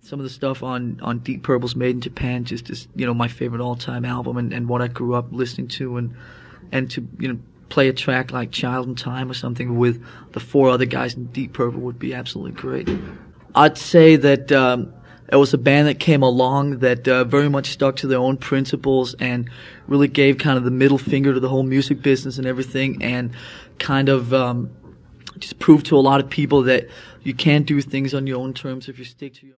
some of the stuff on Deep Purple's Made in Japan just is, my favorite all-time album, and what I grew up listening to, and to, play a track like Child in Time or something with the four other guys in Deep Purple would be absolutely great. I'd say that it was a band that came along that very much stuck to their own principles and really gave kind of the middle finger to the whole music business and everything, and kind of just proved to a lot of people that you can do things on your own terms if you stick to your